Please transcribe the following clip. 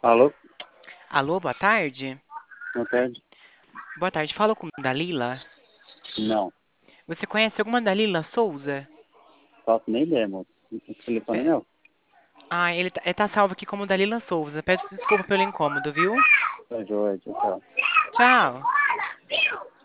Alô? Alô, boa tarde. Boa tarde. Boa tarde, falo com Dalila. Não, Você conhece alguma Dalila Souza? faço nem ideia, moço. O telefone é Pe- meu. ele tá salvo aqui como Dalila Souza. Peço desculpa pelo incômodo, viu? Tá joia, tchau. Tchau.